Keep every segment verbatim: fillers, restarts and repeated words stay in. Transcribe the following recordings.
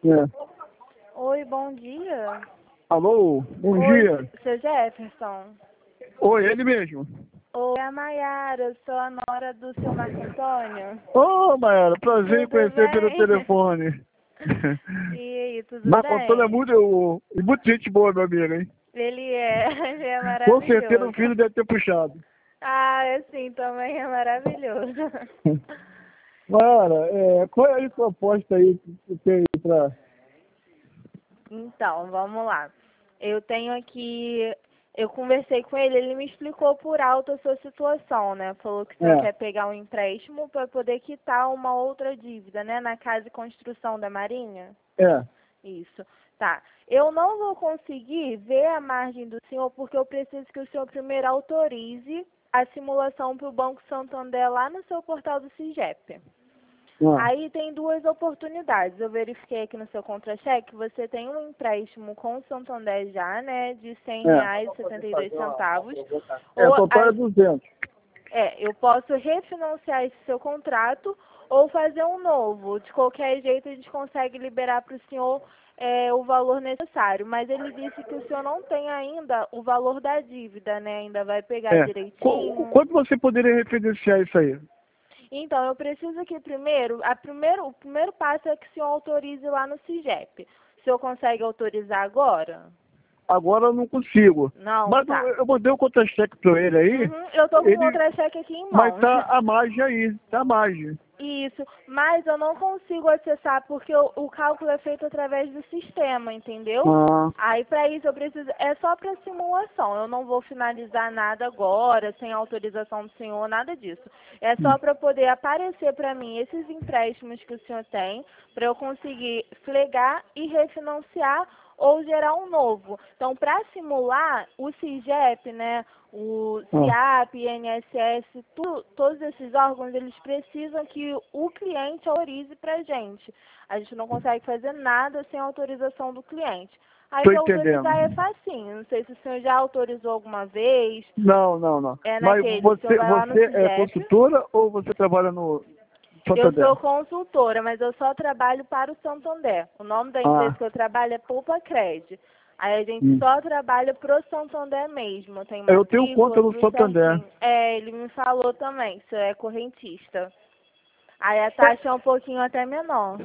É. Oi, bom dia. Alô, bom Oi, dia. seu Jefferson. Oi, ele mesmo. Oi, a Maiara, eu sou a nora do seu Marco Antônio. Ô, oh, Mayara, prazer em Tudo conhecer pelo bem? telefone. E aí, tudo Marco Antônio é bem? muito, muito gente boa, meu amigo, hein? Ele é, ele é Com certeza o maravilhoso. filho deve ter puxado. Ah, assim, também é maravilhoso. Mayara, é, qual é a sua aposta aí que você tem pra... Então, vamos lá. Eu tenho aqui, eu conversei com ele, ele me explicou por alto a sua situação, né? Falou que o senhor É, quer pegar um empréstimo para poder quitar uma outra dívida, né? Na casa e construção da Marinha. é. Isso. Tá. Eu não vou conseguir ver a margem do senhor porque eu preciso que o senhor primeiro autorize a simulação para o Banco Santander lá no seu portal do SIGEP. Ah, Aí tem duas oportunidades. Eu verifiquei aqui no seu contra-cheque que você tem um empréstimo com o Santander já, né, de cem é. reais e setenta e dois centavos. É, Ou total é a- duzentos. é, eu posso refinanciar esse seu contrato ou fazer um novo. De qualquer jeito, a gente consegue liberar para o senhor é, o valor necessário. Mas ele disse que o senhor não tem ainda o valor da dívida, né? Ainda vai pegar É. Qu- direitinho. Quanto você poderia referenciar isso aí? Então, eu preciso que primeiro, a primeiro, o primeiro passo é que o senhor autorize lá no SIGEP. O senhor consegue autorizar agora? Agora eu não consigo. Não, Mas eu, tá. eu mandei o contra-cheque pra ele aí. Uhum, eu tô com o Ele, contra-cheque aqui em mas mãos. tá a margem aí, tá a margem. Isso, mas eu não consigo acessar porque o, o cálculo é feito através do sistema, entendeu? Ah, Aí para isso eu preciso, é só para simulação, eu não vou finalizar nada agora, sem autorização do senhor, nada disso. É hum. só para poder aparecer para mim esses empréstimos que o senhor tem, para eu conseguir flegar e refinanciar ou gerar um novo. Então, para simular, o SIGEP, né, o Ah, SIAP, I N S S, tu, todos esses órgãos, eles precisam que o cliente autorize para a gente. A gente não consegue fazer nada sem autorização do cliente. Aí, tô para entendendo. autorizar é facinho. Não sei se o senhor já autorizou alguma vez. Não, não, não. É Mas naquele, o senhor você, vai lá no você é SIGEP. consultora ou você trabalha no Eu Santander? sou consultora, mas eu só trabalho para o Santander. O nome da empresa Ah, que eu trabalho é Poupa Cred. Aí a gente hum. só trabalha pro Santander mesmo. Tem Eu tenho conta matrícula, no tudo Santander. certinho. É, ele me falou também, você é correntista. Aí a É, taxa é um pouquinho até menor.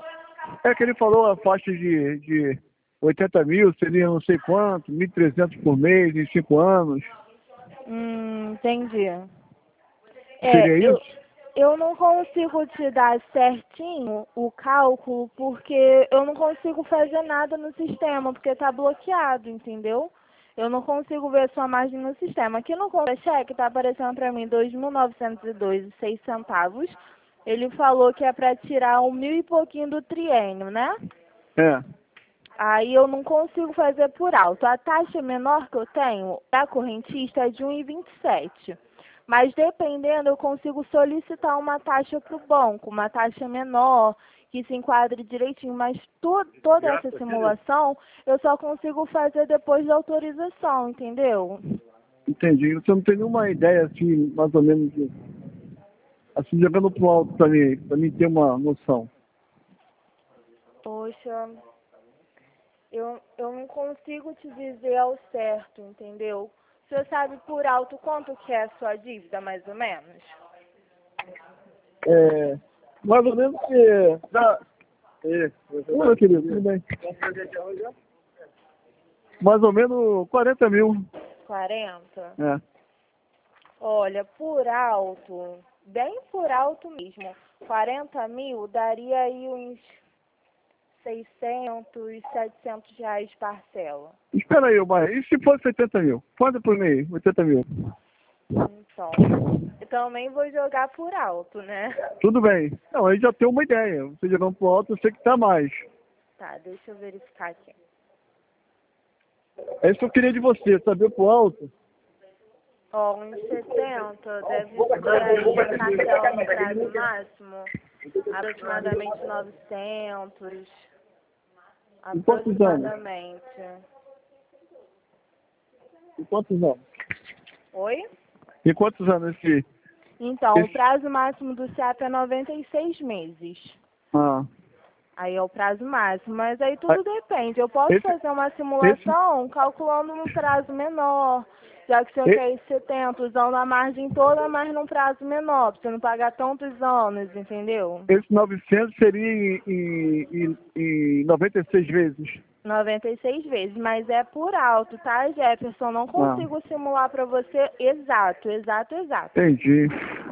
é que ele falou a faixa de, de oitenta mil, seria não sei quanto, mil e trezentos por mês em cinco anos. Hum, entendi. É, Seria eu, isso? eu não consigo te dar certinho o cálculo porque eu não consigo fazer nada no sistema, porque está bloqueado, entendeu? Eu não consigo ver sua margem no sistema. Aqui no contra-cheque está aparecendo para mim dois mil novecentos e dois e seis centavos. Ele falou que é para tirar um mil e pouquinho do triênio, né? É. Aí eu não consigo fazer por alto. A taxa menor que eu tenho da correntista é de um vírgula vinte e sete. Mas dependendo, eu consigo solicitar uma taxa para o banco, uma taxa menor, que se enquadre direitinho. Mas to toda essa simulação eu só consigo fazer depois da autorização, entendeu? Entendi. Você não tem nenhuma ideia, assim, mais ou menos, de, assim, jogando pro alto pra mim, pra mim ter uma noção. Poxa, eu, eu não consigo te dizer ao certo, entendeu? Você sabe por alto quanto que é a sua dívida, mais ou menos? É, mais ou menos que... Dá, é, Oi, querido, tudo bem? Mais ou menos quarenta mil. quarenta? É. Olha, por alto, bem por alto mesmo, quarenta mil daria aí uns seiscentos, setecentos reais parcela. Espera aí, Omar. E se fosse oitenta mil? Quanto por mês? oitenta mil. Então, eu também vou jogar por alto, né? Tudo bem. Não, aí já tem uma ideia. Você jogando pro alto, eu sei que tá mais. Tá, deixa eu verificar aqui. É isso que eu queria de você, saber pro alto. Ó, uns setenta deve ser aí a parcela no prazo máximo, aproximadamente novecentos, Em quantos anos? aproximadamente. Em quantos anos? Oi? Em quantos anos esse... Então, o esse... prazo máximo do SIAP é noventa e seis meses. Ah. Aí é o prazo máximo, mas aí tudo depende. Eu posso Esse, fazer uma esse, simulação calculando um prazo menor, já que o senhor esse, quer ir setenta, usando a margem toda, mas num prazo menor, para você não pagar tantos anos, entendeu? esse novecentos seria em, em, em noventa e seis vezes. noventa e seis vezes, mas é por alto, tá, Jefferson? Não Ah, consigo simular para você exato, exato, exato. entendi.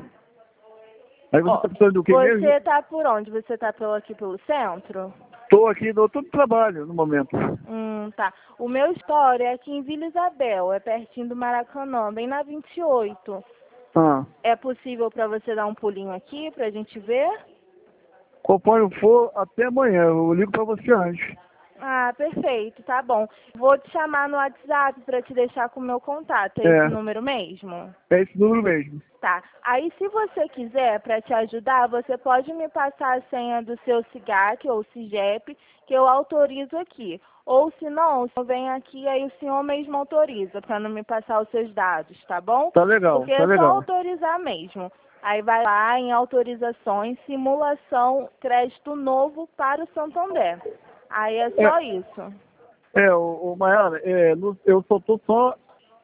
Aí você Ó, está precisando do que mesmo? você tá por onde? Você tá pelo, aqui pelo centro? Estou aqui no todo trabalho no momento. Hum, tá. O meu store é aqui em Vila Isabel, é pertinho do Maracanã, bem na vinte e oito. Ah, É possível para você dar um pulinho aqui pra gente ver? conforme for, até amanhã. Eu ligo para você antes. Ah, perfeito, tá bom. Vou te chamar no WhatsApp para te deixar com o meu contato, é esse É, número mesmo? é esse número mesmo. Tá. Aí, se você quiser, para te ajudar, você pode me passar a senha do seu SIGAC ou SIGEP, que eu autorizo aqui. Ou, se não, o senhor vem aqui aí o senhor mesmo autoriza, para não me passar os seus dados, tá bom? Tá legal, Porque tá é só legal. autorizar mesmo. Aí vai lá em autorizações, simulação, crédito novo para o Santander. Aí é só É, isso. é o, o Maiara, é, no- eu só tô só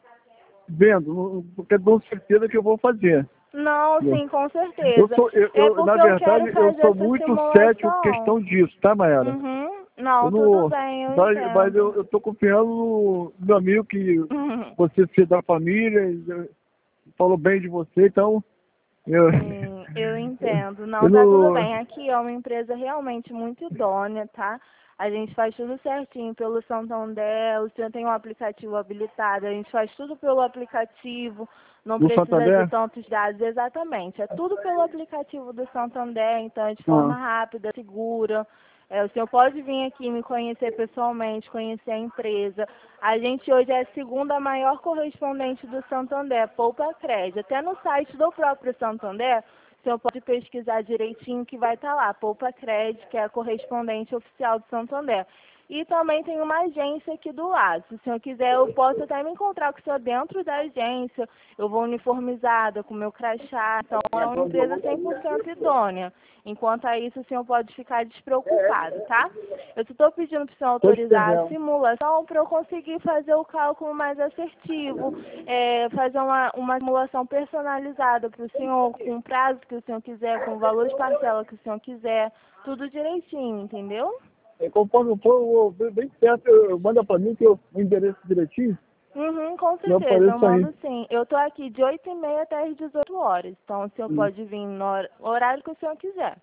vendo, não- porque dou certeza que eu vou fazer. Não, Eu, sim, com eu certeza. sou, eu, É eu, na porque eu verdade, quero eu fazer sou essa muito sério com simulação. questão disso, tá, Maiara? Uhum. Eu Não, tudo não, bem, eu mas, mas eu, entendo. eu tô confiando no meu amigo que Uhum. você ser da família, e, falou bem de você, então eu, Sim, eu entendo. eu Não, tá tudo não. bem. Aqui é uma empresa realmente muito idônea, tá? A gente faz tudo certinho pelo Santander, o senhor tem um aplicativo habilitado, a gente faz tudo pelo aplicativo, não No precisa de Santander? tantos dados, exatamente. É tudo pelo aplicativo do Santander, então é de forma Ah, rápida, segura. É, o senhor pode vir aqui me conhecer pessoalmente, conhecer a empresa. A gente hoje é a segunda maior correspondente do Santander, Poupa Crédito. Até no site do próprio Santander, o senhor pode pesquisar direitinho que vai estar lá, Poupa Crédito, que é a correspondente oficial do Santander. E também tem uma agência aqui do lado. Se o senhor quiser, eu posso até me encontrar com o senhor dentro da agência. Eu vou uniformizada, com o meu crachá. Então, é uma empresa cem por cento idônea. Enquanto a isso, o senhor pode ficar despreocupado, tá? Eu estou pedindo para o senhor tô te autorizar a entendendo. simulação para eu conseguir fazer o cálculo mais assertivo, é, fazer uma, uma simulação personalizada para o senhor, com o prazo que o senhor quiser, com o valor de parcela que o senhor quiser, tudo direitinho, entendeu? É, conforme for, eu vou ver bem certo, eu, manda pra mim que eu, o endereço direitinho, Uhum, com e eu certeza, eu apareço aí. mando sim. Eu tô aqui de oito e meia até as dezoito horas, então o senhor Hum. pode vir no hor- horário que o senhor quiser.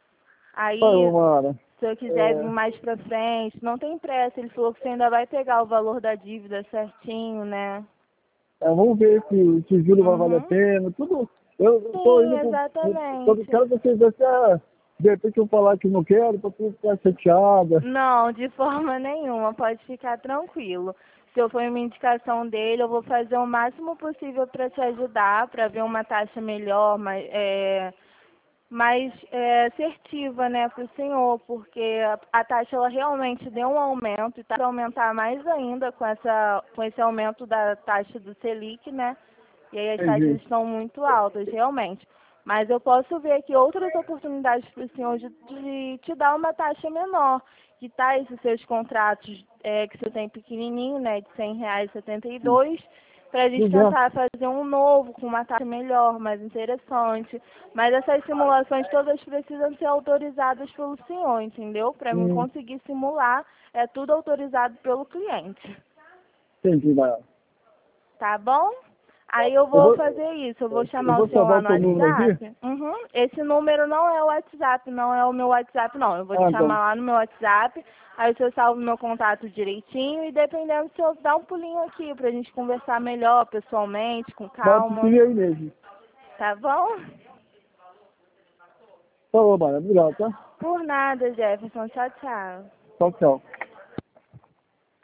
Falou, Aí, Mara. se eu quiser vir É, mais pra frente, não tem pressa, ele falou que você ainda vai pegar o valor da dívida certinho, né? é, vamos ver se, se o juro vai valer a Uhum. pena, tudo. Eu estou Sim, indo com. Quando exatamente. quero que vocês até, de repente eu falar que não quero, pra você ficar chateada. Não, de forma nenhuma, pode ficar tranquilo. Se eu for uma indicação dele, eu vou fazer o máximo possível para te ajudar, para ver uma taxa melhor, mas é, mais é, assertiva, né, para o senhor, porque a, a taxa ela realmente deu um aumento e está para aumentar mais ainda com essa com esse aumento da taxa do Selic, né? E aí as taxas Entendi. estão muito altas, realmente. Mas eu posso ver aqui outras oportunidades para o senhor de, de te dar uma taxa menor, que tá esses seus contratos é, que você tem pequenininho, né, de cem reais e setenta e dois, para a gente duzentos. tentar fazer um novo com uma taxa melhor, mais interessante. Mas essas simulações todas precisam ser autorizadas pelo senhor, entendeu? Para mim Hum, conseguir simular, é tudo autorizado pelo cliente. entendi, Mara. Tá bom? Aí eu Eu vou vou, fazer isso, eu vou eu chamar o vou senhor salvar lá o no teu número aqui? WhatsApp. Uhum. Esse número não é o WhatsApp, não é o meu WhatsApp, não. Eu vou te Ah, chamar então. lá no meu WhatsApp, aí o senhor salva o meu contato direitinho e dependendo, o senhor dá um pulinho aqui pra gente conversar melhor, pessoalmente, com Mas calma. queria aí mesmo. Tá bom? Falou, Mara. Obrigado, tá? Por nada, Jefferson. Tchau, tchau. Tchau, tchau.